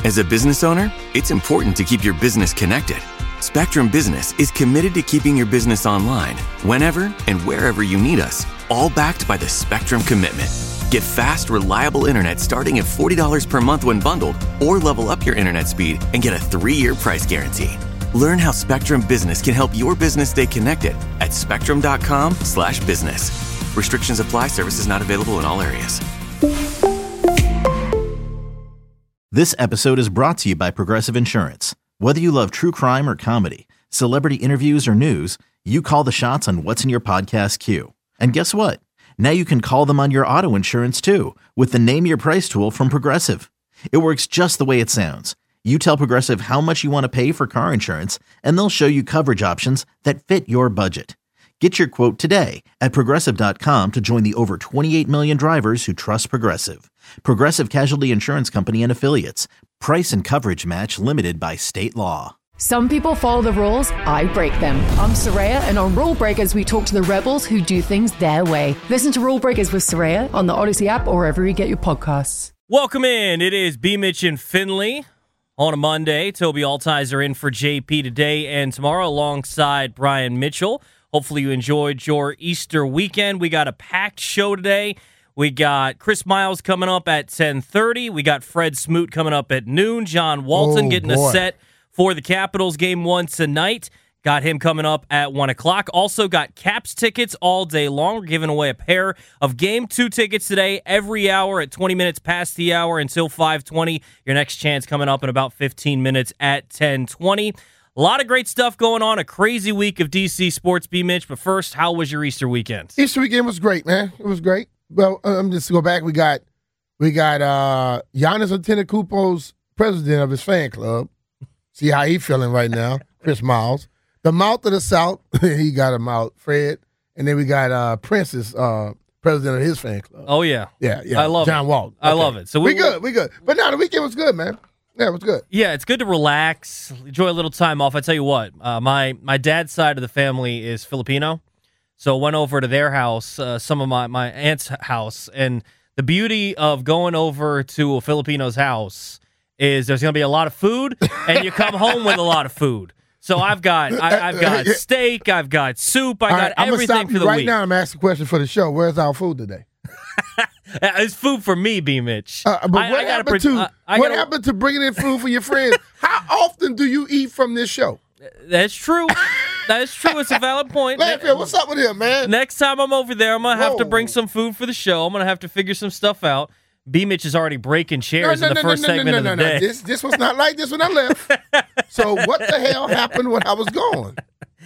As a business owner, it's important to keep your business connected. Spectrum Business is committed to keeping your business online whenever and wherever you need us, all backed by the Spectrum Commitment. Get fast, reliable internet starting at $40 per month when bundled, or level up your internet speed and get a 3-year price guarantee. Learn how Spectrum Business can help your business stay connected at spectrum.com/business. Restrictions apply. Services not available in all areas. This episode is brought to you by Progressive Insurance. Whether you love true crime or comedy, celebrity interviews or news, you call the shots on what's in your podcast queue. And guess what? Now you can call them on your auto insurance too with the Name Your Price tool from Progressive. It works just the way it sounds. You tell Progressive how much you want to pay for car insurance, and they'll show you coverage options that fit your budget. Get your quote today at Progressive.com to join the over 28 million drivers who trust Progressive. Progressive Casualty Insurance Company and Affiliates. Price and coverage match limited by state law. Some people follow the rules, I break them. I'm Soraya, and on Rule Breakers, we talk to the rebels who do things their way. Listen to Rule Breakers with Soraya on the Odyssey app or wherever you get your podcasts. Welcome in. It is B. Mitch and Finley on a Monday. Toby Altizer in for JP today and tomorrow alongside Brian Mitchell. Hopefully you enjoyed your Easter weekend. We got a packed show today. We got Chris Miles coming up at 10:30. We got Fred Smoot coming up at noon. John Walton getting a set for the Capitals game 1 tonight. Got him coming up at 1 o'clock. Also got Caps tickets all day long. We're giving away a pair of Game 2 tickets today every hour at 20 minutes past the hour until 5:20. Your next chance coming up in about 15 minutes at 10:20. A lot of great stuff going on. A crazy week of DC sports, B. Mitch. But first, how was your Easter weekend? Easter weekend was great, man. It was great. Well, just to go back, we got Giannis Antetokounmpo's president of his fan club. See how he feeling right now, Chris Miles. The mouth of the South, he got him out, Fred. And then we got Prince's president of his fan club. Oh, yeah. Yeah. I love John Walton. I love it. So we good. But no, the weekend was good, man. Yeah, it was good. Yeah, it's good to relax, enjoy a little time off. I tell you what, my dad's side of the family is Filipino, so went over to their house, some of my aunt's house, and the beauty of going over to a Filipino's house is there's going to be a lot of food, and you come home with a lot of food. So I've got steak, I've got soup, I got everything for the week. Right now, I'm asking a question for the show. Where's our food today? It's food for me, B. Mitch. But what happened to bringing in food for your friends? How often do you eat from this show? That's true. That's true. It's a valid point. Landfill, what's up with him, man? Next time I'm over there, I'm going to have to bring some food for the show. I'm going to have to figure some stuff out. B. Mitch is already breaking chairs in the first segment of the day. This was not like this when I left. So what the hell happened when I was gone?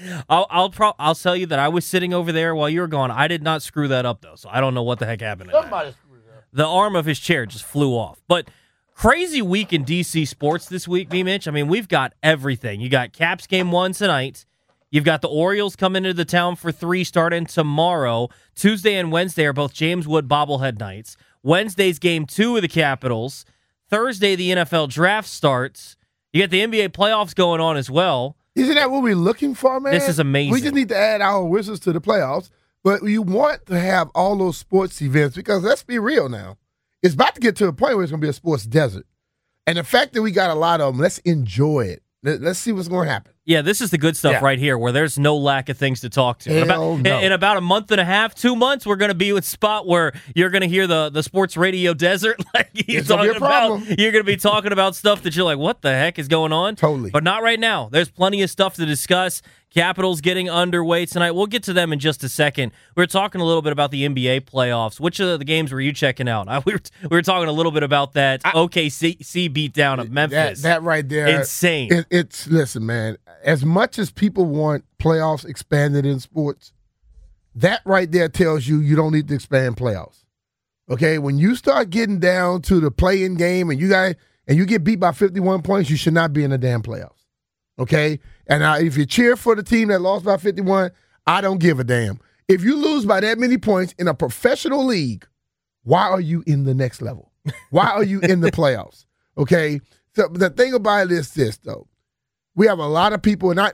I'll tell you that I was sitting over there while you were gone. I did not screw that up, though, so I don't know what the heck happened. Somebody screwed it up. The arm of his chair just flew off. But crazy week in DC sports this week, B. Mitch. I mean, we've got everything. You got Caps game 1 tonight. You've got the Orioles coming into the town for 3 starting tomorrow. Tuesday and Wednesday are both James Wood bobblehead nights. Wednesday's game 2 of the Capitals. Thursday, the NFL draft starts. You got the NBA playoffs going on as well. Isn't that what we're looking for, man? This is amazing. We just need to add our Wizards to the playoffs. But you want to have all those sports events because let's be real now. It's about to get to a point where it's going to be a sports desert. And the fact that we got a lot of them, let's enjoy it. Let's see what's going to happen. Yeah, this is the good stuff right here where there's no lack of things to talk to. In about a month and a half, 2 months, we're going to be in a spot where you're going to hear the sports radio desert. Like you're going to be talking about stuff that you're like, what the heck is going on? Totally. But not right now. There's plenty of stuff to discuss. Capitals getting underway tonight. We'll get to them in just a second. We were talking a little bit about the NBA playoffs. Which of the games were you checking out? We were talking a little bit about that OKC beatdown of Memphis. That right there. Insane. Listen, man, as much as people want playoffs expanded in sports, that right there tells you don't need to expand playoffs. Okay? When you start getting down to the play-in game and you get beat by 51 points, you should not be in the damn playoffs. Okay? And if you cheer for the team that lost by 51, I don't give a damn. If you lose by that many points in a professional league, why are you in the next level? Why are you in the playoffs? Okay? So the thing about it is this, though. We have a lot of people, and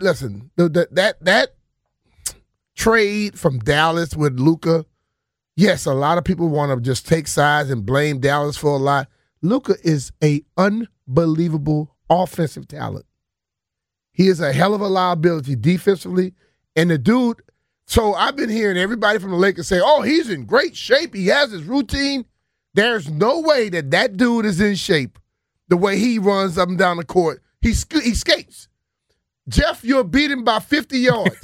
that trade from Dallas with Luka, yes, a lot of people want to just take sides and blame Dallas for a lot. Luka is a unbelievable offensive talent. He is a hell of a liability defensively. And the dude, so I've been hearing everybody from the Lakers say, oh, he's in great shape. He has his routine. There's no way that dude is in shape the way he runs up and down the court. He skates. Jeff, you're beating by 50 yards.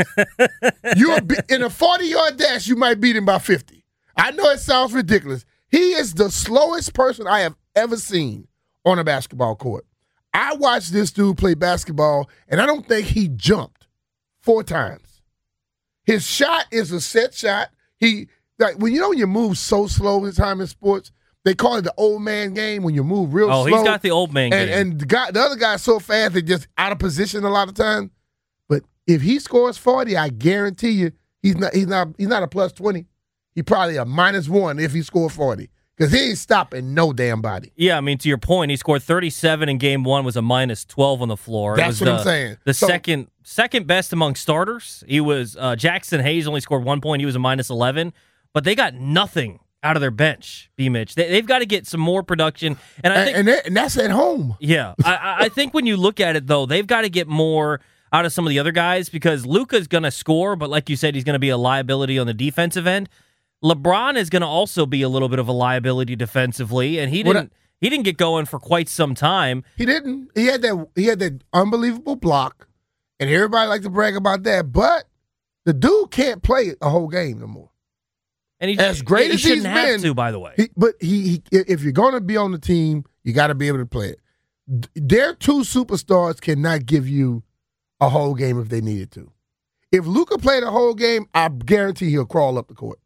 In a 40-yard dash, you might beat him by 50. I know it sounds ridiculous. He is the slowest person I have ever seen on a basketball court. I watched this dude play basketball, and I don't think he jumped 4 times. His shot is a set shot. When you move so slow this time in sports, they call it the old man game when you move real slow. Oh, he's got the old man game. And the other guy's so fast, they're just out of position a lot of times. But if he scores 40, I guarantee you he's not a plus 20. He's probably a -1 if he scored 40. Because he ain't stopping no damn body. Yeah, I mean, to your point, he scored 37 in game 1, was a -12 on the floor. That's what I'm saying. The second best among starters. He was Jackson Hayes only scored 1 point. He was a -11. But they got nothing out of their bench, B-Mitch. They've got to get some more production. And I think, and that's at home. Yeah. I think when you look at it, though, they've got to get more out of some of the other guys because Luka's going to score, but like you said, he's going to be a liability on the defensive end. LeBron is going to also be a little bit of a liability defensively, and he didn't get going for quite some time. He didn't. He had that unbelievable block, and everybody likes to brag about that. But the dude can't play a whole game no more. And as great as he's been, have to, by the way. If you're going to be on the team, you got to be able to play it. Their 2 superstars cannot give you a whole game if they needed to. If Luka played a whole game, I guarantee he'll crawl up the court.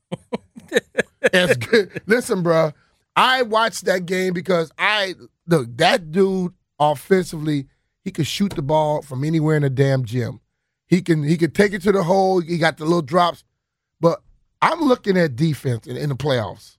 That's good. Listen, bro, I watched that game because that dude offensively, he could shoot the ball from anywhere in the damn gym. He could take it to the hole. He got the little drops. But I'm looking at defense in the playoffs.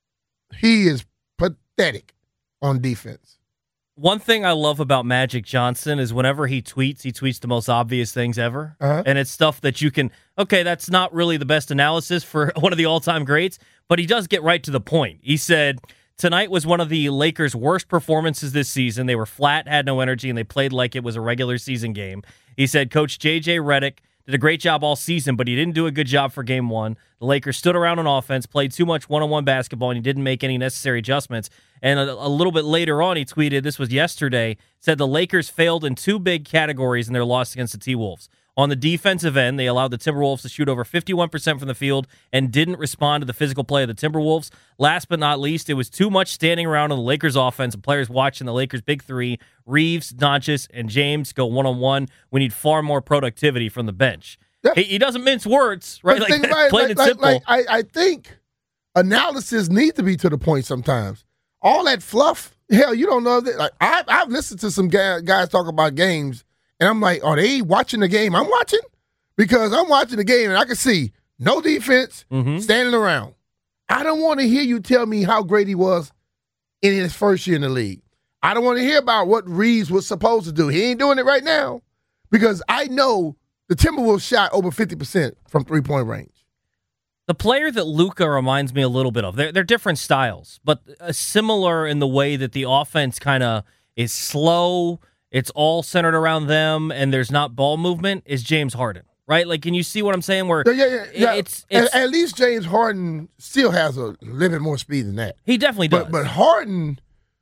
He is pathetic on defense. One thing I love about Magic Johnson is whenever he tweets the most obvious things ever. Uh-huh. And it's stuff that you can, okay, that's not really the best analysis for one of the all-time greats, but he does get right to the point. He said, tonight was one of the Lakers' worst performances this season. They were flat, had no energy, and they played like it was a regular season game. He said, Coach J.J. Redick did a great job all season, but he didn't do a good job for game 1. The Lakers stood around on offense, played too much one-on-one basketball, and he didn't make any necessary adjustments. And a little bit later on, he tweeted, this was yesterday, said the Lakers failed in 2 big categories in their loss against the T-Wolves. On the defensive end, they allowed the Timberwolves to shoot over 51% from the field and didn't respond to the physical play of the Timberwolves. Last but not least, it was too much standing around on the Lakers offense and players watching the Lakers' big 3, Reeves, Doncic, and James go one-on-one. We need far more productivity from the bench. Yeah. He doesn't mince words, right? Plain and simple. I think analysis needs to be to the point sometimes. All that fluff, hell, you don't know that. I've listened to some guys talk about games, and I'm like, are they watching the game I'm watching? Because I'm watching the game, and I can see no defense, standing around. I don't want to hear you tell me how great he was in his first year in the league. I don't want to hear about what Reeves was supposed to do. He ain't doing it right now because I know the Timberwolves shot over 50% from three-point range. The player that Luka reminds me a little bit of, they're different styles, but similar in the way that the offense kind of is slow, it's all centered around them, and there's not ball movement, is James Harden, right? Like, can you see what I'm saying? Where yeah. It's at least James Harden still has a little bit more speed than that. He definitely does. But Harden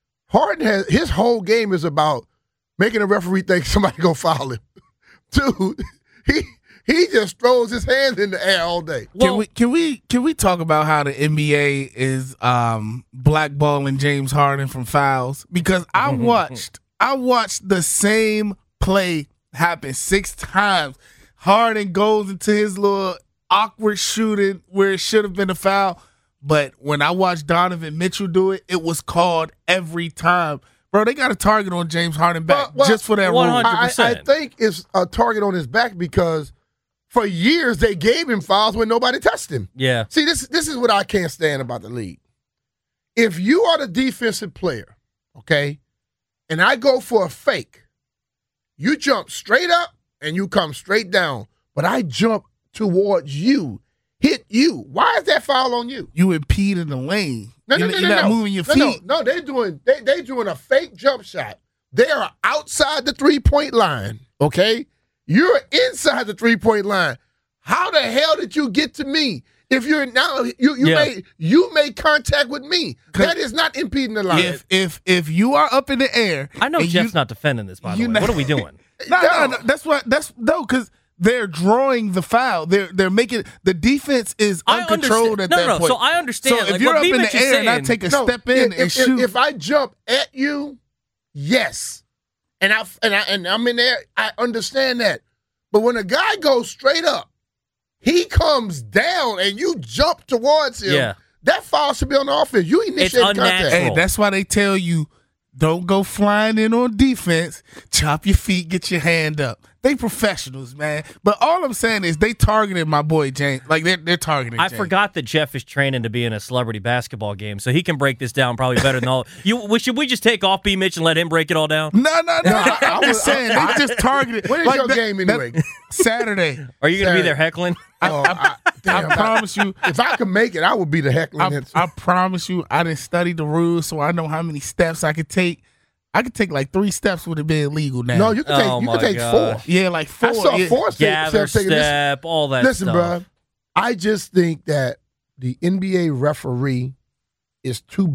has his whole game is about making a referee think somebody gonna foul him. Dude, he just throws his hands in the air all day. Well, can we talk about how the NBA is blackballing James Harden from fouls? Because I watched the same play happen 6 times. Harden goes into his little awkward shooting where it should have been a foul, but when I watched Donovan Mitchell do it, it was called every time. Bro, they got a target on James Harden back just for that rule. 100%. I think it's a target on his back because for years they gave him fouls when nobody touched him. Yeah. See, this is what I can't stand about the league. If you are the defensive player, okay, and I go for a fake, you jump straight up and you come straight down, but I jump towards you, hit you. Why is that foul on you? You impede in the lane. You're not moving your feet. No, they're doing a fake jump shot. They are outside the 3-point line, okay? You're inside the 3-point line. How the hell did you get to me? If you're now you made contact with me. That is not impeding the line. If you are up in the air, I know Jeff's not defending this, by the way. What are we doing? No. Because they're drawing the foul. They're making the defense is uncontrolled at that point. So I understand. So if you're up in the air and I take a step in and shoot, if I jump at you, yes, and I'm in there, I understand that. But when a guy goes straight up, he comes down and you jump towards him. Yeah. That foul should be on the offense. You initiate contact. Hey, that's why they tell you don't go flying in on defense. Chop your feet, get your hand up. They professionals, man. But all I'm saying is they targeted my boy James. Like they're targeting James. I forgot that Jeff is training to be in a celebrity basketball game, so he can break this down probably better than all. Should we just take off B. Mitch and let him break it all down? No. I'm just saying they just targeted. When is your game anyway? Saturday. Are you going to be there heckling? I promise you. If I could make it, I would be the heckling. I promise you, I didn't study the rules, so I know how many steps I could take. I could take like 3 steps with it being illegal now. No, you can take 4. Yeah, like 4. I saw 4 gather steps. Step, all that Listen, stuff. bro, I just think that the NBA referee is too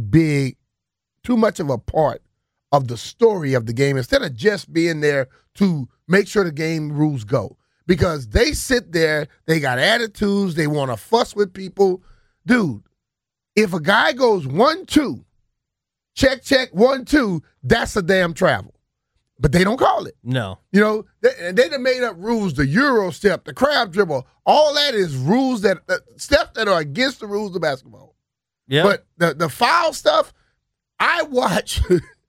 much of a part of the story of the game instead of just being there to make sure the game rules go. Because they sit there, they got attitudes, they want to fuss with people. Dude, if a guy goes 1-2, check, 1-2, that's a damn travel. But they don't call it. No. You know, they done made up rules, the Euro step, the crab dribble, all that is rules steps that are against the rules of basketball. Yeah. But the foul stuff, I watched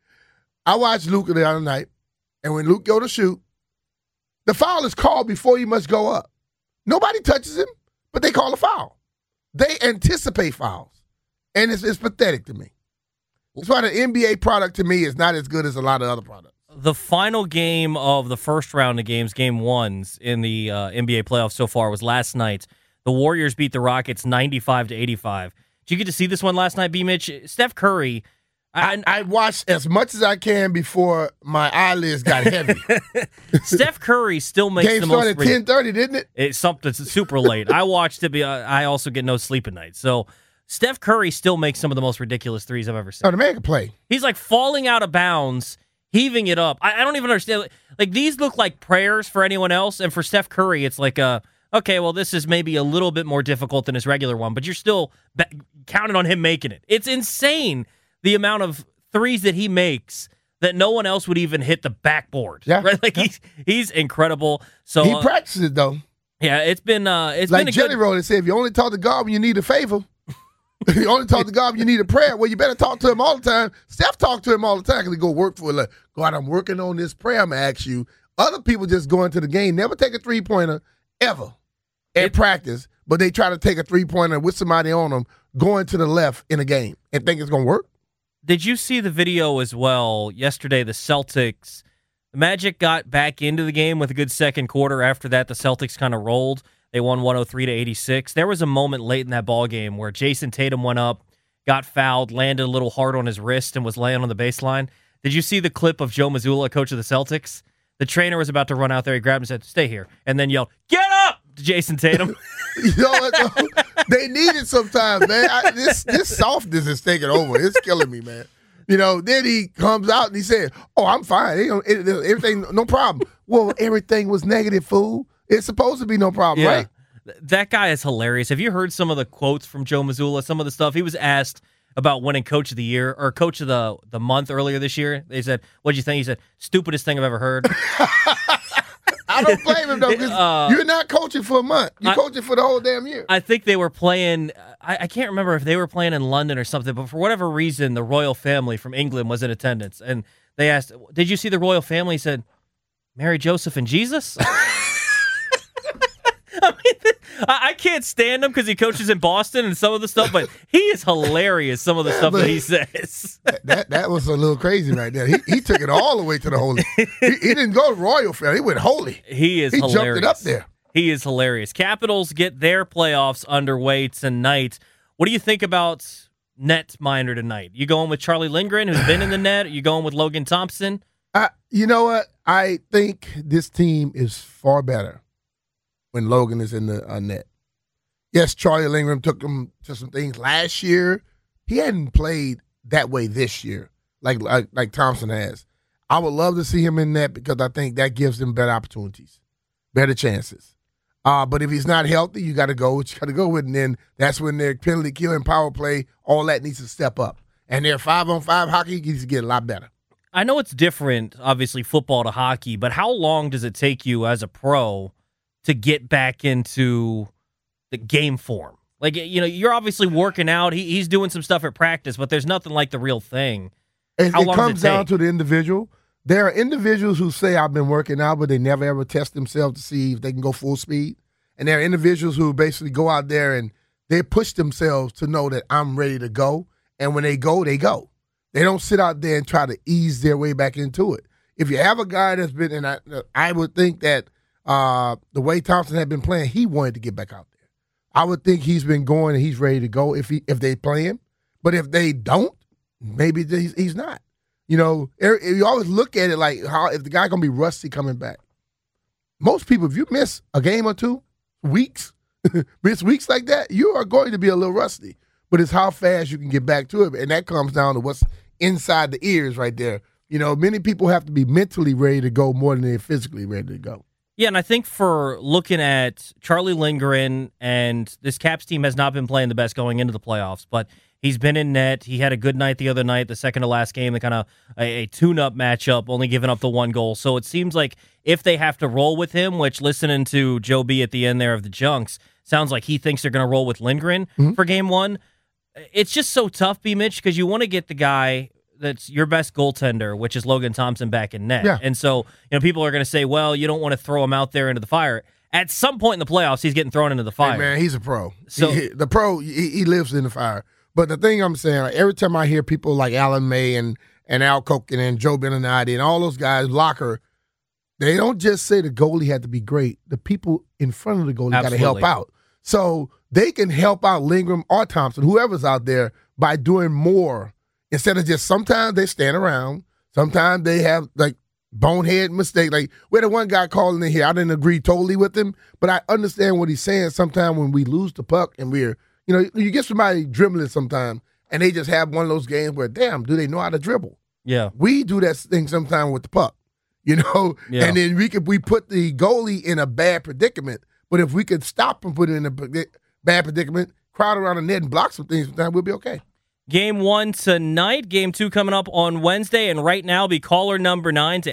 Luka the other night, and when Luke go to shoot, the foul is called before he must go up. Nobody touches him, but they call a foul. They anticipate fouls. And it's pathetic to me. That's why the NBA product to me is not as good as a lot of other products. The final game of the first round of games, game 1s in the NBA playoffs so far, was last night. The Warriors beat the Rockets 95-85. Did you get to see this one last night, B. Mitch? Steph Curry. I watched as much as I can before my eyelids got heavy. Steph Curry still makes Game the most. Game started at 10:30, didn't it? It's something super late. I watched it. I also get no sleep at night. So Steph Curry still makes some of the most ridiculous threes I've ever seen. Oh, the man can play. He's like falling out of bounds, heaving it up. I don't even understand. Like, these look like prayers for anyone else, and for Steph Curry, it's like okay, well, this is maybe a little bit more difficult than his regular one, but you're still counting on him making it. It's insane the amount of threes that he makes that no one else would even hit the backboard. Yeah, right. Like he's incredible. So he practices it though. Yeah, it's been like been a Jelly Roll. They say if you only talk to God when you need a favor, you only talk to God when you need a prayer. Well, you better talk to him all the time. Steph talk to him all the time because he go work for it. Like, God, I'm working on this prayer. I'm gonna ask you. Other people just go into the game, never take a 3-pointer ever at practice, but they try to take a 3-pointer with somebody on them going to the left in a game and think it's gonna work. Did you see the video as well yesterday? The Celtics, the Magic got back into the game with a good second quarter. After that, the Celtics kind of rolled. They won 103-86. There was a moment late in that ball game where Jason Tatum went up, got fouled, landed a little hard on his wrist, and was laying on the baseline. Did you see the clip of Joe Mazzulla, coach of the Celtics? The trainer was about to run out there. He grabbed him and said, "Stay here," and then yelled, "Get up!" to Jason Tatum. You know what? They need it sometimes, man. This softness is taking over. It's killing me, man. You know, then he comes out and he said, "Oh, I'm fine. Everything, no problem." Well, everything was negative, fool. It's supposed to be no problem, right? That guy is hilarious. Have you heard some of the quotes from Joe Mazzulla? Some of the stuff he was asked about winning Coach of the Year or Coach of the Month earlier this year. They said, "What'd you think?" He said, "Stupidest thing I've ever heard." I don't blame him, though, because you're not coaching for a month. You're coaching for the whole damn year. I think they were playing, I can't remember if they were playing in London or something, but for whatever reason, the royal family from England was in attendance. And they asked, "Did you see the royal family?" He said, "Mary, Joseph, and Jesus?" I mean, I can't stand him because he coaches in Boston and some of the stuff, but he is hilarious, some of the stuff that he says. That was a little crazy right there. He took it all the way to the holy. He didn't go royal family. He went holy. He hilarious. Jumped it up there. He is hilarious. Capitals get their playoffs underway tonight. What do you think about netminder tonight? You going with Charlie Lindgren, who's been in the net? Are you going with Logan Thompson? You know what? I think this team is far better when Logan is in the net. Yes, Charlie Lindgren took him to some things last year. He hadn't played that way this year, like Thompson has. I would love to see him in net because I think that gives him better opportunities, better chances. But if he's not healthy, you got to go what you got to go with, and then that's when their penalty kill and power play, all that needs to step up. And their 5-on-5 hockey needs to get a lot better. I know it's different, obviously, football to hockey, but how long does it take you as a pro to get back into the game form? Like, you're obviously working out. He's doing some stuff at practice, but there's nothing like the real thing. It comes down to the individual. There are individuals who say, I've been working out, but they never ever test themselves to see if they can go full speed. And there are individuals who basically go out there and they push themselves to know that I'm ready to go. And when they go, they go. They don't sit out there and try to ease their way back into it. If you have a guy that's been, and I would think that the way Thompson had been playing, he wanted to get back out there. I would think he's been going and he's ready to go if they play him. But if they don't, maybe he's not. You always look at it like if the guy going to be rusty coming back. Most people, if you miss a game or two, miss weeks like that, you are going to be a little rusty. But it's how fast you can get back to it. And that comes down to what's inside the ears right there. Many people have to be mentally ready to go more than they're physically ready to go. Yeah, and I think for looking at Charlie Lindgren, and this Caps team has not been playing the best going into the playoffs, but he's been in net. He had a good night the other night, the second to last game, the kind of a tune-up matchup, only giving up the one goal. So it seems like if they have to roll with him, which listening to Joe B at the end there of the Junks, sounds like he thinks they're going to roll with Lindgren for game one. It's just so tough, B-Mitch, because you want to get the guy that's your best goaltender, which is Logan Thompson, back in net. Yeah. And so people are going to say, well, you don't want to throw him out there into the fire. At some point in the playoffs, he's getting thrown into the fire. Hey, man, he's a pro. So the pro, he lives in the fire. But the thing I'm saying, like, every time I hear people like Alan May and Al Koken and Joe Beninati and all those guys, Locker, they don't just say the goalie had to be great. The people in front of the goalie got to help out. So they can help out Lindgren or Thompson, whoever's out there, by doing more instead of just sometimes they stand around. Sometimes they have, like, bonehead mistake. Like, we had one guy calling in here. I didn't agree totally with him, but I understand what he's saying. Sometimes when we lose the puck and we're, you get somebody dribbling sometimes and they just have one of those games where, damn, do they know how to dribble? Yeah. We do that thing sometimes with the puck, Yeah. And then we put the goalie in a bad predicament. But if we could stop him, put it in a bad predicament, crowd around the net and block some things, then we'll be okay. Game 1 tonight, Game 2 coming up on Wednesday, and right now be caller number 9 to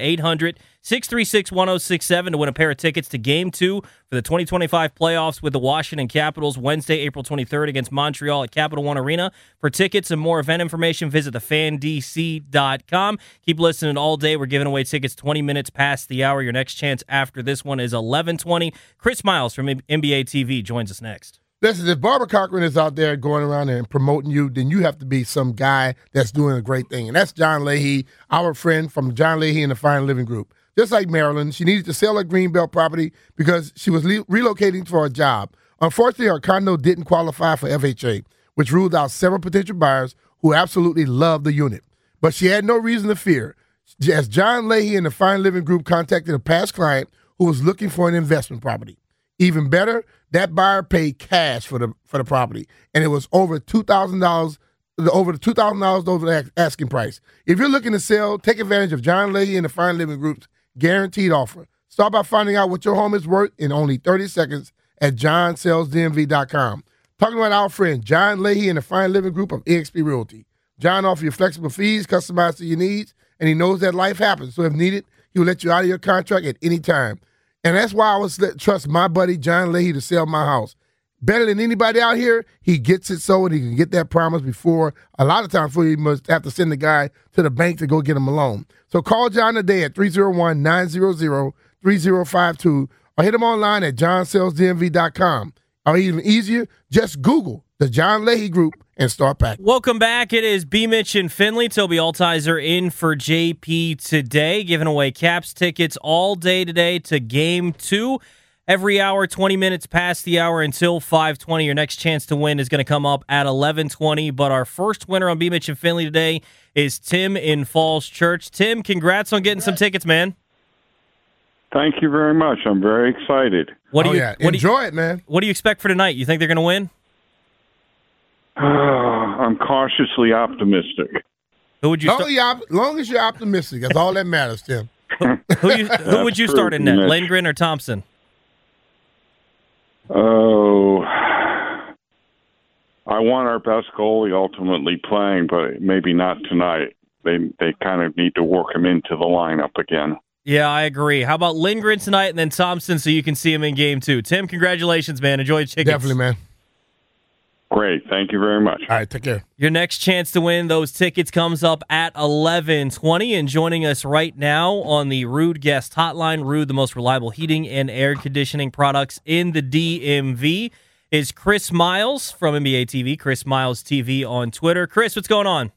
800-636-1067 to win a pair of tickets to Game 2 for the 2025 playoffs with the Washington Capitals Wednesday, April 23rd against Montreal at Capital One Arena. For tickets and more event information, visit thefandc.com. Keep listening all day. We're giving away tickets 20 minutes past the hour. Your next chance after this one is 11:20. Chris Miles from NBA TV joins us next. Listen, if Barbara Cochran is out there going around and promoting you, then you have to be some guy that's doing a great thing. And that's John Leahy, our friend from John Leahy and the Fine Living Group. Just like Marilyn, she needed to sell her Greenbelt property because she was relocating for a job. Unfortunately, her condo didn't qualify for FHA, which ruled out several potential buyers who absolutely loved the unit. But she had no reason to fear, as John Leahy and the Fine Living Group contacted a past client who was looking for an investment property. Even better, that buyer paid cash for the property, and it was over $2,000, over the asking price. If you're looking to sell, take advantage of John Leahy and the Fine Living Group's guaranteed offer. Start by finding out what your home is worth in only 30 seconds at johnsellsdmv.com. Talking about our friend John Leahy and the Fine Living Group of eXp Realty. John offers you flexible fees, customized to your needs, and he knows that life happens. So if needed, he will let you out of your contract at any time. And that's why I would trust my buddy John Leahy to sell my house. Better than anybody out here, he gets it sold. He can get that promise before, a lot of times, before you must have to send the guy to the bank to go get him a loan. So call John today at 301-900-3052 or hit him online at johnsellsdmv.com. Or even easier, just Google the John Leahy Group and start packing. Welcome back. It is B. Mitch and Finley. Toby Altizer in for JP today, giving away Caps tickets all day today to Game 2 every hour, 20 minutes past the hour until 5:20. Your next chance to win is going to come up at 11:20. But our first winner on B. Mitch and Finley today is Tim in Falls Church. Tim, congrats on getting some tickets, man. Thank you very much. I'm very excited. Enjoy it, man. What do you expect for tonight? You think they're going to win? I'm cautiously optimistic. Who would you long as you're optimistic, that's all that matters, Tim. Who would you start in net, Lindgren or Thompson? Oh, I want our best goalie ultimately playing, but maybe not tonight. They kind of need to work him into the lineup again. Yeah, I agree. How about Lindgren tonight and then Thompson so you can see him in game 2? Tim, congratulations, man. Enjoy the tickets. Definitely, man. Great. Thank you very much. All right, take care. Your next chance to win those tickets comes up at 11:20. And joining us right now on the Ruud Guest Hotline, Ruud, the most reliable heating and air conditioning products in the DMV, is Chris Miles from NBA TV, Chris Miles TV on Twitter. Chris, what's going on?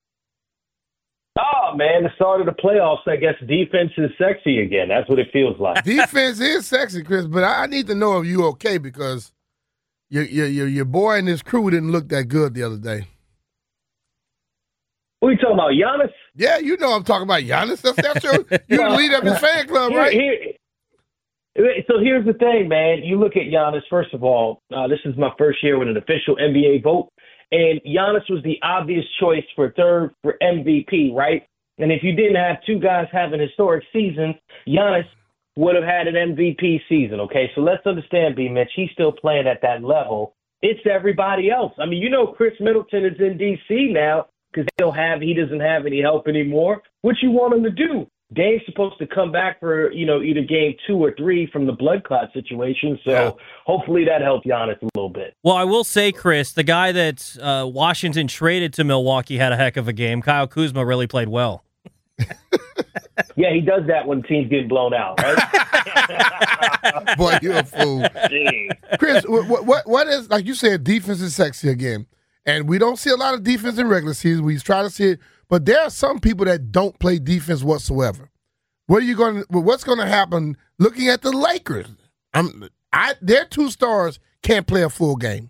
Oh, man, the start of the playoffs, I guess defense is sexy again. That's what it feels like. Defense is sexy, Chris, but I need to know if you're okay because your boy and his crew didn't look that good the other day. What are you talking about, Giannis? Yeah, you know I'm talking about Giannis. That's true. You're the leader of his fan club, right? So here's the thing, man. You look at Giannis, first of all, this is my first year with an official NBA vote, and Giannis was the obvious choice for third for MVP, right? And if you didn't have two guys having historic seasons, Giannis would have had an MVP season, okay? So let's understand, B-Mitch, he's still playing at that level. It's everybody else. I mean, you know Chris Middleton is in D.C. now because he doesn't have any help anymore. What you want him to do? Dame's supposed to come back for, either game 2 or 3 from the blood clot situation. So hopefully that helped Giannis a little bit. Well, I will say, Chris, the guy that Washington traded to Milwaukee had a heck of a game. Kyle Kuzma really played well. Yeah, he does that when teams get blown out, right? Boy, you're a fool. Chris, what is, like you said, defense is sexy again. And we don't see a lot of defense in regular season. We try to see it. But there are some people that don't play defense whatsoever. What's going to happen looking at the Lakers? Their 2 stars can't play a full game.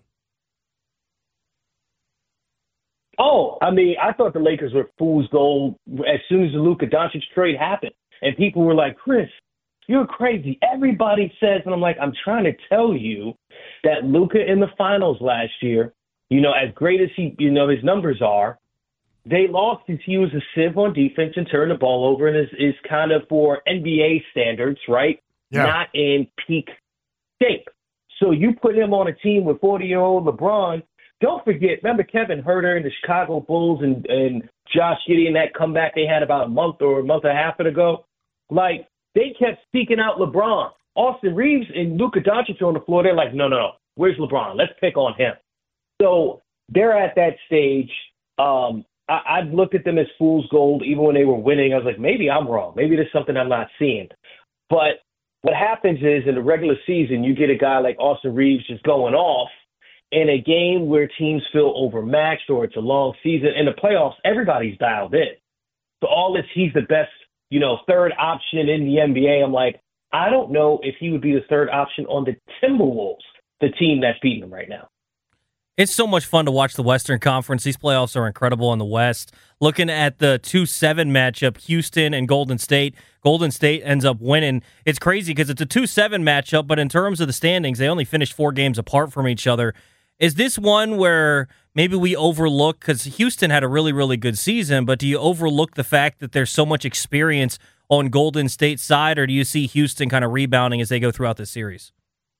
Oh, I mean, I thought the Lakers were fool's gold as soon as the Luka Doncic trade happened. And people were like, Chris, you're crazy. Everybody says, and I'm like, I'm trying to tell you that Luka in the finals last year, as great as his numbers are, they lost because he was a sieve on defense and turned the ball over and is kind of for NBA standards, right? Yeah. Not in peak shape. So you put him on a team with 40-year-old LeBron. Don't forget, remember Kevin Huerter and the Chicago Bulls and Josh Giddey and that comeback they had about a month and a half ago? Like, they kept seeking out LeBron. Austin Reeves and Luka Doncic on the floor, they're like, no, where's LeBron? Let's pick on him. So they're at that stage. I've looked at them as fool's gold even when they were winning. I was like, maybe I'm wrong. Maybe there's something I'm not seeing. But what happens is in the regular season, you get a guy like Austin Reeves just going off. In a game where teams feel overmatched or it's a long season, in the playoffs, everybody's dialed in. So all this, he's the best, third option in the NBA. I'm like, I don't know if he would be the third option on the Timberwolves, the team that's beating them right now. It's so much fun to watch the Western Conference. These playoffs are incredible in the West. Looking at the 2-7 matchup, Houston and Golden State ends up winning. It's crazy because it's a 2-7 matchup, but in terms of the standings, they only finished 4 games apart from each other. Is this one where maybe we overlook, because Houston had a really, really good season, but do you overlook the fact that there's so much experience on Golden State's side, or do you see Houston kind of rebounding as they go throughout the series?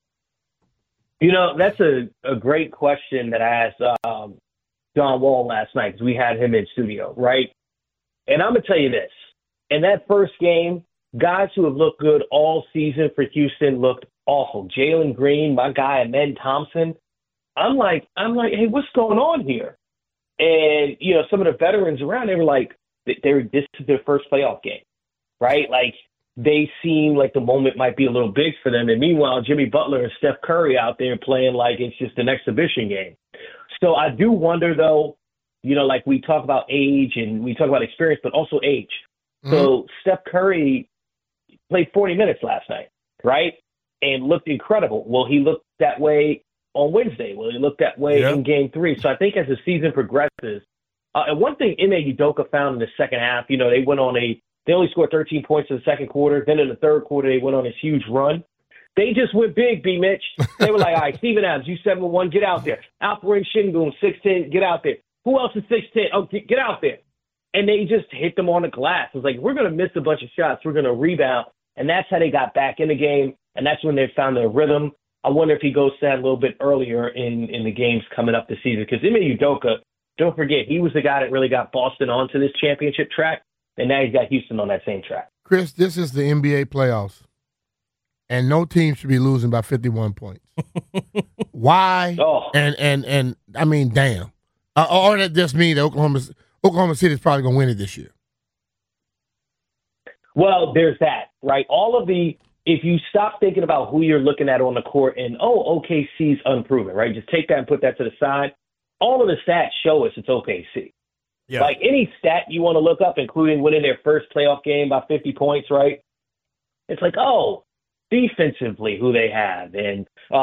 That's a great question that I asked John Wall last night because we had him in studio, right? And I'm going to tell you this. In that first game, guys who have looked good all season for Houston looked awful. Jalen Green, my guy, Amen Thompson. I'm like, hey, what's going on here? And, some of the veterans around, they were like, this is their first playoff game, right? Like, they seem like the moment might be a little big for them. And meanwhile, Jimmy Butler and Steph Curry out there playing like it's just an exhibition game. So I do wonder, though, like we talk about age and we talk about experience, but also age. Mm-hmm. So Steph Curry played 40 minutes last night, right? and looked incredible. Well, he looked that way on Wednesday. Well, he looked that way in Game 3. So I think as the season progresses, and one thing Ime Udoka found in the second half, they only scored 13 points in the second quarter. Then in the third quarter, they went on this huge run. They just went big, B. Mitch. They were like, all right, Steven Adams, you 7'1", get out there. Alperen Şengün, 6'10", get out there. Who else is 6'10"? Oh, get out there. And they just hit them on the glass. It was like, we're going to miss a bunch of shots. We're going to rebound. And that's how they got back in the game. And that's when they found their rhythm. I wonder if he goes to that a little bit earlier in the games coming up this season. Because Ime Udoka, don't forget, he was the guy that really got Boston onto this championship track. And now he's got Houston on that same track. Chris, this is the NBA playoffs. And no team should be losing by 51 points. Why? Oh. And I mean, damn. Or that just means that Oklahoma City is probably going to win it this year. Well, there's that, right? If you stop thinking about who you're looking at on the court and, OKC's unproven, right? Just take that and put that to the side. All of the stats show us it's OKC. Yeah. Like any stat you want to look up, including winning their first playoff game by 50 points, right? It's like, defensively who they have and,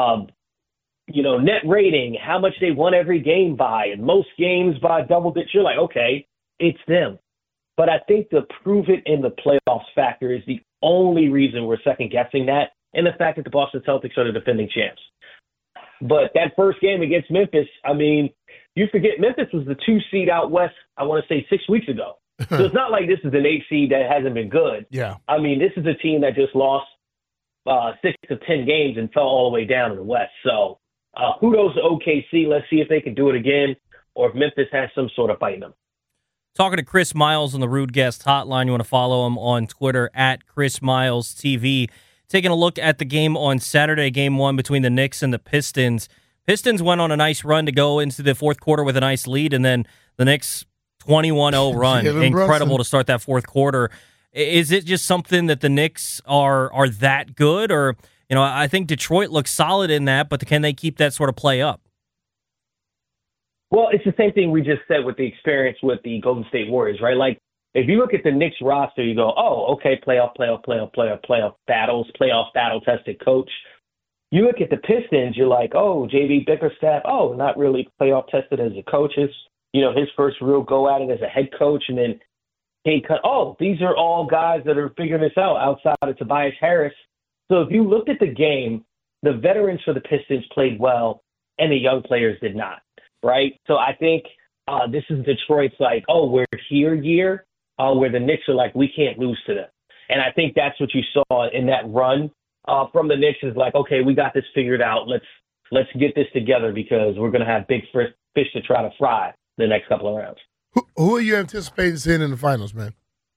net rating, how much they won every game by, and most games by double digits. You're like, okay, it's them. But I think the prove it in the playoffs factor is the only reason we're second-guessing that, and the fact that the Boston Celtics are the defending champs. But that first game against Memphis, I mean, you forget Memphis was the 2 seed out west, I want to say 6 weeks ago. So it's not like this is an 8 seed that hasn't been good. Yeah. I mean, this is a team that just lost 6 of 10 games and fell all the way down in the West. So kudos to OKC. Let's see if they can do it again or if Memphis has some sort of fight in them. Talking to Chris Miles on the Rude Guest Hotline. You want to follow him on Twitter at Chris Miles TV. Taking a look at the game on Saturday, Game 1 between the Knicks and the Pistons. Pistons went on a nice run to go into the fourth quarter with a nice lead, and then the Knicks 21-0 run. Incredible to start that fourth quarter. Is it just something that the Knicks are that good? Or, I think Detroit looks solid in that, but can they keep that sort of play up? Well, it's the same thing we just said with the experience with the Golden State Warriors, right? Like, if you look at the Knicks roster, you go, okay, playoff battles, playoff battle-tested coach. You look at the Pistons, you're like, J.B. Bickerstaff, not really playoff-tested as a coach. His first real go at it as a head coach, and then these are all guys that are figuring this out outside of Tobias Harris. So if you looked at the game, the veterans for the Pistons played well, and the young players did not, right? So I think this is Detroit's like, we're here year, where the Knicks are like, we can't lose to them. And I think that's what you saw in that run from the Knicks is like, okay, we got this figured out. Let's get this together because we're going to have big fish to try to fry the next couple of rounds. Who are you anticipating seeing in the finals, man?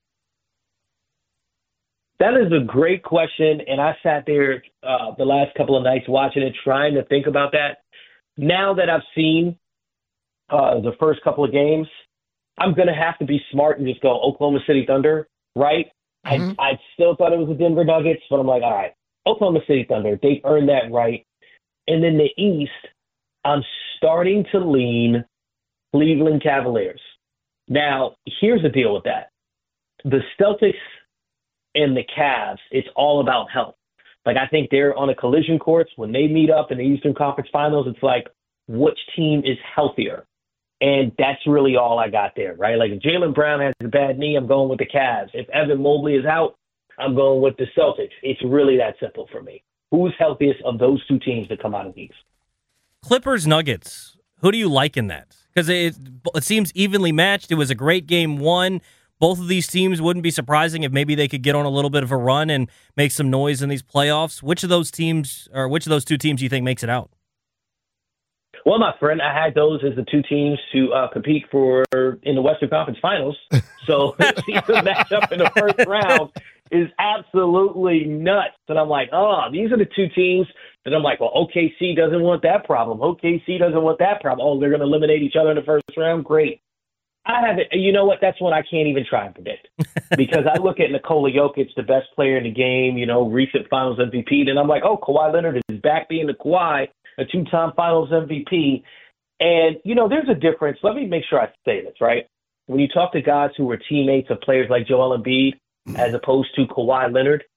That is a great question, and I sat there the last couple of nights watching it, trying to think about that. Now that I've seen the first couple of games, I'm going to have to be smart and just go Oklahoma City Thunder, right? Mm-hmm. I still thought it was the Denver Nuggets, but I'm like, all right, Oklahoma City Thunder, they earned that right. And then the East, I'm starting to lean Cleveland Cavaliers. Now, here's the deal with that. The Celtics and the Cavs, it's all about health. Like, I think they're on a collision course. When they meet up in the Eastern Conference Finals, it's like, which team is healthier? And that's really all I got there, right? Like, if Jaylen Brown has a bad knee, I'm going with the Cavs. If Evan Mobley is out, I'm going with the Celtics. It's really that simple for me. Who's healthiest of those two teams that come out of these? Clippers Nuggets. Who do you like in that? Because it seems evenly matched. It was a great Game 1. Both of these teams wouldn't be surprising if maybe they could get on a little bit of a run and make some noise in these playoffs. Which of those teams, or which of those two teams do you think makes it out? Well, my friend, I had those as the two teams to compete for in the Western Conference Finals. So seeing them match up in the first round is absolutely nuts. And I'm like, these are the two teams that I'm like, well, OKC doesn't want that problem. OKC doesn't want that problem. They're going to eliminate each other in the first round? Great. I have it. You know what? That's one I can't even try and predict because I look at Nikola Jokic, the best player in the game, recent Finals MVP, and I'm like, Kawhi Leonard is back being the Kawhi, a two-time Finals MVP. And, there's a difference. Let me make sure I say this, right? When you talk to guys who were teammates of players like Joel Embiid as opposed to Kawhi Leonard,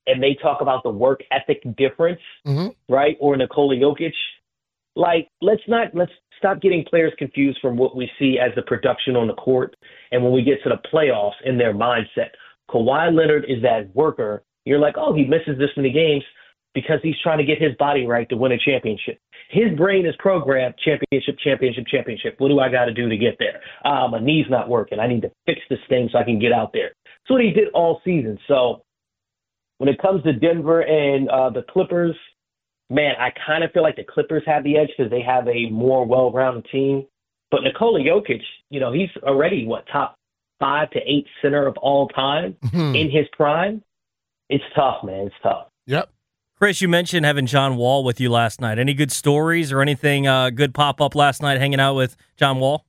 and they talk about the work ethic difference, right? Or Nikola Jokic. Like, let's stop getting players confused from what we see as the production on the court. And when we get to the playoffs in their mindset, Kawhi Leonard is that worker. You're like, oh, he misses this many games because he's trying to get his body right to win a championship. His brain is programmed championship. What do I got to do to get there? My knee's not working. I need to fix this thing so I can get out there. That's what he did all season. So when it comes to Denver and the Clippers, man, I kind of feel like the Clippers have the edge because they have a more well-rounded team. But Nikola Jokic, he's already, top 5 to 8 center of all time in his prime. It's tough, man. It's tough. Yep. Chris, you mentioned having John Wall with you last night. Any good stories or anything good pop up last night hanging out with John Wall?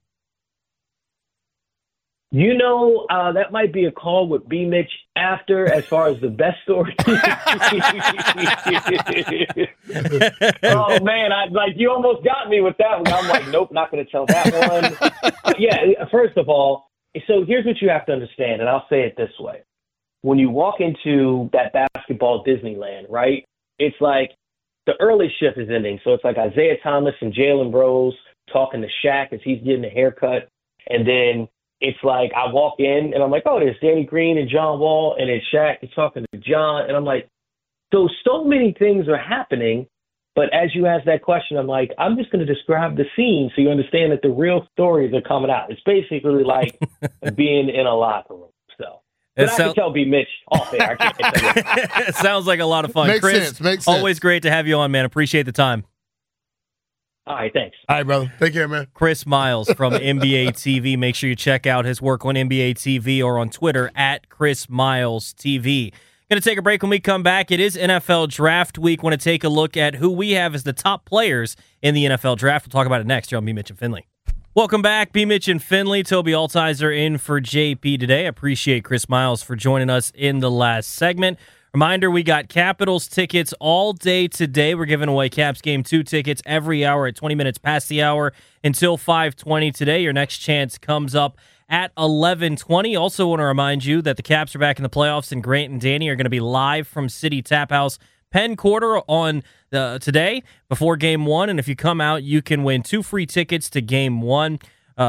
That might be a call with B. Mitch after, as far as the best story. Oh, man, you almost got me with that one. I'm like, nope, not going to tell that one. Yeah, first of all, so here's what you have to understand, and I'll say it this way. When you walk into that basketball Disneyland, right, it's like the early shift is ending. So it's like Isaiah Thomas and Jalen Rose talking to Shaq as he's getting a haircut. And then it's like I walk in and I'm like, oh, there's Danny Green and John Wall, and then Shaq is talking to John. And I'm like, so many things are happening. But as you ask that question, I'm like, I'm just going to describe the scene so you understand that the real stories are coming out. It's basically like being in a locker room. So. But I can tell B. Mitch off there. I can't tell you. It sounds like a lot of fun. Makes Chris, sense. Makes sense. Always great to have you on, man. Appreciate the time. All right, thanks. All right, brother. Take care, man. Chris Miles from NBA TV. Make sure you check out his work on NBA TV or on Twitter at Chris Miles TV. Going to take a break. When we come back, it is NFL Draft Week. Want to take a look at who we have as the top players in the NFL Draft. We'll talk about it next here on B. Mitch and Finley. Welcome back, B. Mitch and Finley. Toby Altizer in for JP today. I appreciate Chris Miles for joining us in the last segment. Reminder, we got Capitals tickets all day today. We're giving away Caps Game 2 tickets every hour at 20 minutes past the hour until 5:20 today. Your next chance comes up at 11:20. Also want to remind you that the Caps are back in the playoffs, and Grant and Danny are going to be live from City Tap House Penn Quarter on today before Game 1. And if you come out, you can win 2 free tickets to Game 1,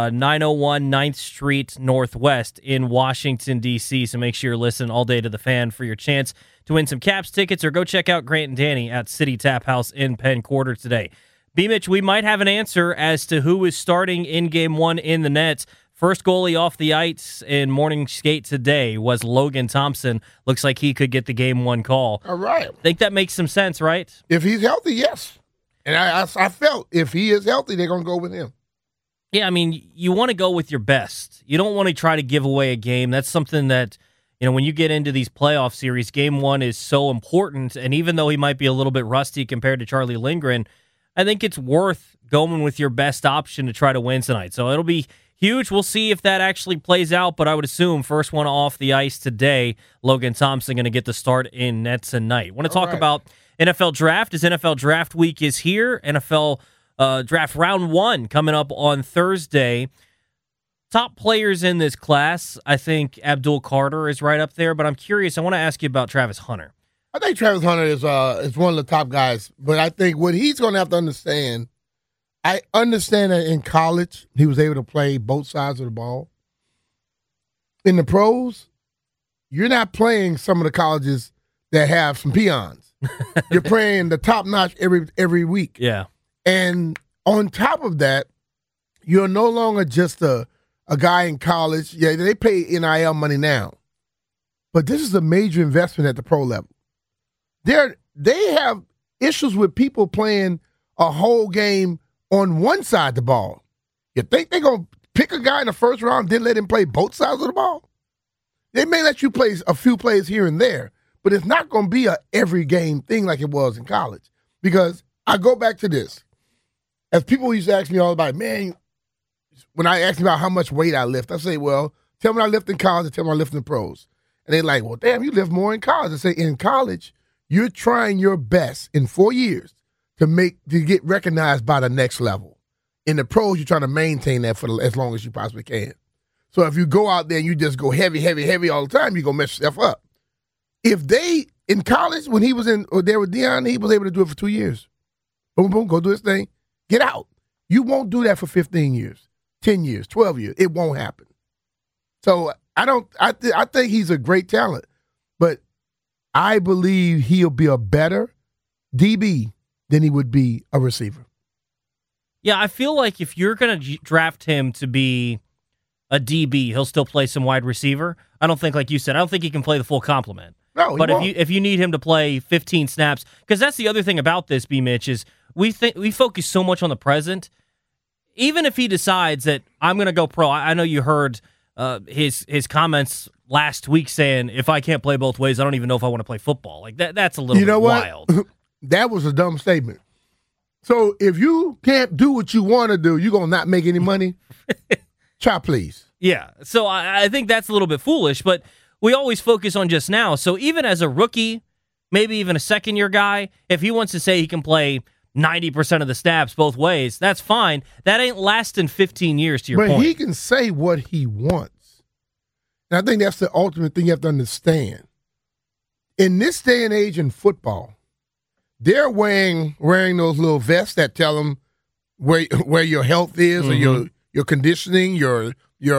901 9th Street Northwest in Washington, D.C. So make sure you're listening all day to the Fan for your chance to win some Caps tickets, or go check out Grant and Danny at City Tap House in Penn Quarter today. B-Mitch, we might have an answer as to who is starting in Game 1 in the Nets. First goalie off the ice in morning skate today was Logan Thompson. Looks like he could get the Game 1 call. All right. Think that makes some sense, right? If he's healthy, yes. And I felt if he is healthy, they're going to go with him. Yeah, I mean, you want to go with your best. You don't want to try to give away a game. That's something that, when you get into these playoff series, Game 1 is so important. And even though he might be a little bit rusty compared to Charlie Lindgren, I think it's worth going with your best option to try to win tonight. So it'll be huge. We'll see if that actually plays out, but I would assume first one off the ice today, Logan Thompson going to get the start in net tonight. Want to talk about NFL Draft, as NFL Draft Week is here. NFL Draft Round 1 coming up on Thursday. Top players in this class, I think Abdul Carter is right up there, but I'm curious. I want to ask you about Travis Hunter. I think Travis Hunter is one of the top guys, but I think what he's going to have to understand, I understand that in college he was able to play both sides of the ball. In the pros, you're not playing some of the colleges that have some peons. You're playing the top notch every week. Yeah. And on top of that, you're no longer just a guy in college. Yeah, they pay NIL money now, but this is a major investment at the pro level. They have issues with people playing a whole game on one side of the ball. You think they're going to pick a guy in the first round, then let him play both sides of the ball? They may let you play a few plays here and there, but it's not going to be a every game thing like it was in college. Because I go back to this. As people used to ask me all about, man, when I ask me about how much weight I lift, I say, well, tell me I lift in college and tell me I lift in the pros. And they're like, well, damn, you lift more in college. I say, in college, you're trying your best in 4 years to get recognized by the next level. In the pros, you're trying to maintain that for as long as you possibly can. So if you go out there and you just go heavy, heavy, heavy all the time, you're going to mess yourself up. If they In college, when he was there with Deion, he was able to do it for 2 years. Boom, boom, go do his thing, get out. You won't do that for 15 years, 10 years, 12 years. It won't happen. So I think he's a great talent, but I believe he'll be a better DB than he would be a receiver. Yeah, I feel like if you're going to draft him to be a DB, he'll still play some wide receiver. I don't think, like you said, I don't think he can play the full complement. No, but if you need him to play 15 snaps, because that's the other thing about this, B. Mitch, is we focus so much on the present. Even if he decides that I'm going to go pro, I know you heard his comments last week saying, if I can't play both ways, I don't even know if I want to play football. Like that's a little bit wild. That was a dumb statement. So if you can't do what you want to do, you're going to not make any money? Try, please. Yeah. So I think that's a little bit foolish, but we always focus on just now. So even as a rookie, maybe even a second-year guy, if he wants to say he can play 90% of the snaps both ways, that's fine. That ain't lasting 15 years, to your point. But he can say what he wants. And I think that's the ultimate thing you have to understand. In this day and age in football, they're wearing those little vests that tell them where your health is, or your conditioning, your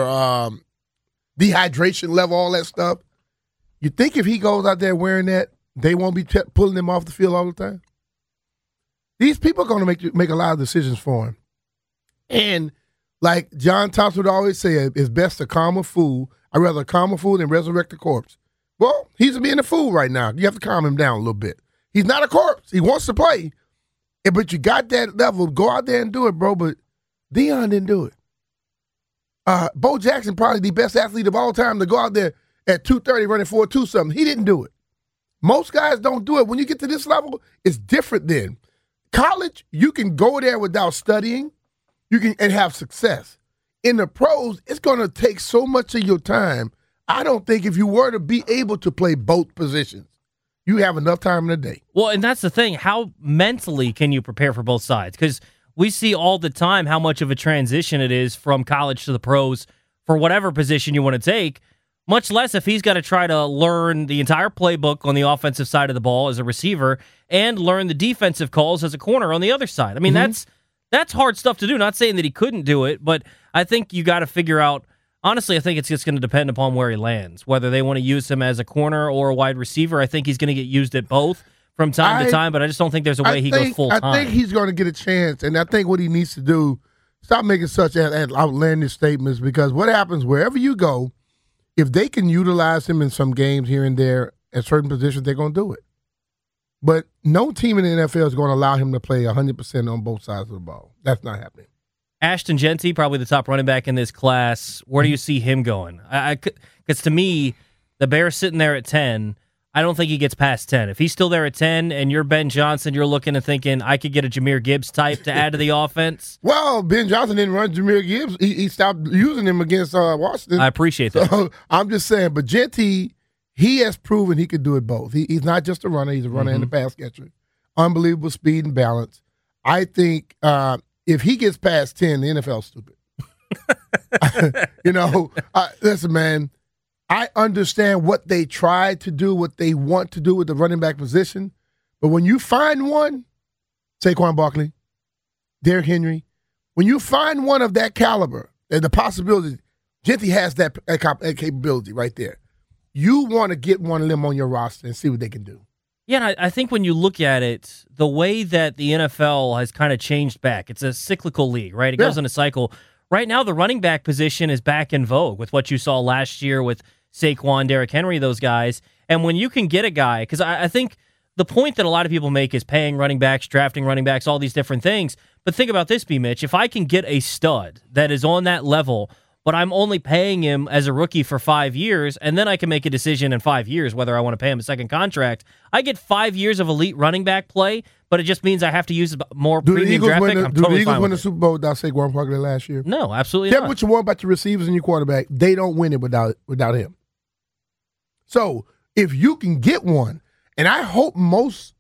dehydration level, all that stuff. You think if he goes out there wearing that, they won't be pulling him off the field all the time? These people are going to make a lot of decisions for him. And like John Thompson would always say, it's best to calm a fool. I'd rather calm a fool than resurrect a corpse. Well, he's being a fool right now. You have to calm him down a little bit. He's not a corpse. He wants to play. But you got that level. Go out there and do it, bro. But Deion didn't do it. Bo Jackson, probably the best athlete of all time, to go out there at 230 running 4.2 something. He didn't do it. Most guys don't do it. When you get to this level, it's different then. College, you can go there without studying. You can and have success. In the pros, it's going to take so much of your time. I don't think if you were to be able to play both positions, you have enough time in the day. Well, and that's the thing. How mentally can you prepare for both sides? Because we see all the time how much of a transition it is from college to the pros for whatever position you want to take, much less if he's got to try to learn the entire playbook on the offensive side of the ball as a receiver and learn the defensive calls as a corner on the other side. I mean, that's hard stuff to do. Not saying that he couldn't do it, but I think you got to figure out, honestly, I think it's just going to depend upon where he lands, whether they want to use him as a corner or a wide receiver. I think he's going to get used at both from time to time, but I just don't think there's a way he goes full time. I think he's going to get a chance, and I think what he needs to do, stop making such outlandish statements, because what happens wherever you go, if they can utilize him in some games here and there at certain positions, they're going to do it. But no team in the NFL is going to allow him to play 100% on both sides of the ball. That's not happening. Ashton Jeanty, probably the top running back in this class. Where do you see him going? Because to me, the Bears sitting there at 10, I don't think he gets past 10. If he's still there at 10 and you're Ben Johnson, you're looking and thinking, I could get a Jahmyr Gibbs type to add to the offense. Well, Ben Johnson didn't run Jahmyr Gibbs. He stopped using him against Washington. I appreciate that. So, I'm just saying, but Jeanty, he has proven he could do it both. He's not just a runner. He's a runner and a pass catcher. Unbelievable speed and balance. I think if he gets past 10, the NFL's stupid. Listen, man, I understand what they try to do, what they want to do with the running back position. But when you find one, Saquon Barkley, Derrick Henry, when you find one of that caliber, and the possibility, Jeanty has that capability right there. You want to get one of them on your roster and see what they can do. Yeah, and I think when you look at it, the way that the NFL has kind of changed back, it's a cyclical league, right? It goes in a cycle. Right now, the running back position is back in vogue with what you saw last year with Saquon, Derrick Henry, those guys. And when you can get a guy, because I think the point that a lot of people make is paying running backs, drafting running backs, all these different things. But think about this, B. Mitch. If I can get a stud that is on that level, but I'm only paying him as a rookie for 5 years, and then I can make a decision in 5 years whether I want to pay him a second contract. I get 5 years of elite running back play, but it just means I have to use more premium draft pick. Do the Eagles win the Super Bowl without Saquon Barkley last year? No, absolutely not. Tell what you want about your receivers and your quarterback. They don't win it without him. So if you can get one, and I hope most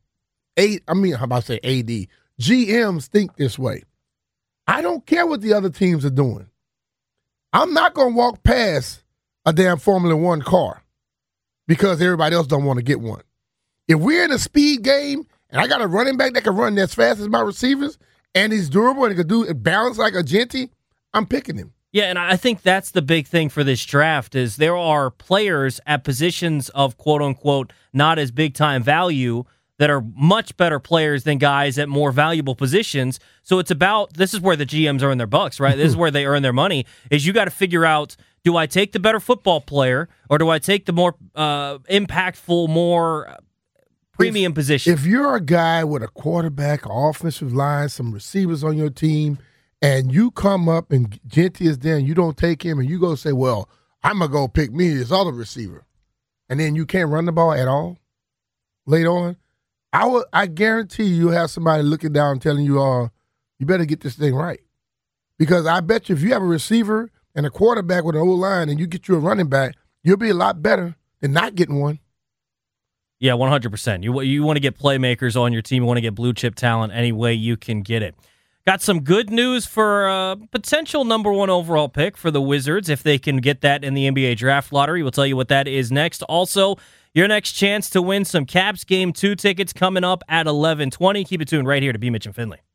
GMs think this way. I don't care what the other teams are doing. I'm not going to walk past a damn Formula One car because everybody else don't want to get one. If we're in a speed game and I got a running back that can run as fast as my receivers and he's durable and he can do it balance like a Genty, I'm picking him. Yeah, and I think that's the big thing for this draft is there are players at positions of quote-unquote not as big-time value that are much better players than guys at more valuable positions. So it's about, this is where the GMs earn their bucks, right? This is where they earn their money, is you got to figure out, do I take the better football player or do I take the more impactful, more premium position? If you're a guy with a quarterback, offensive line, some receivers on your team, and you come up and Genty is there and you don't take him and you go say, well, I'm going to go pick me this other receiver, and then you can't run the ball at all later on, I guarantee you'll have somebody looking down and telling you, you better get this thing right. Because I bet you if you have a receiver and a quarterback with an old line and you get you a running back, you'll be a lot better than not getting one. Yeah, 100%. You want to get playmakers on your team. You want to get blue chip talent any way you can get it. Got some good news for a potential number 1 overall pick for the Wizards if they can get that in the NBA draft lottery. We'll tell you what that is next. Also, your next chance to win some Caps Game 2 tickets coming up at 11:20. Keep it tuned right here to B. Mitch and Finley.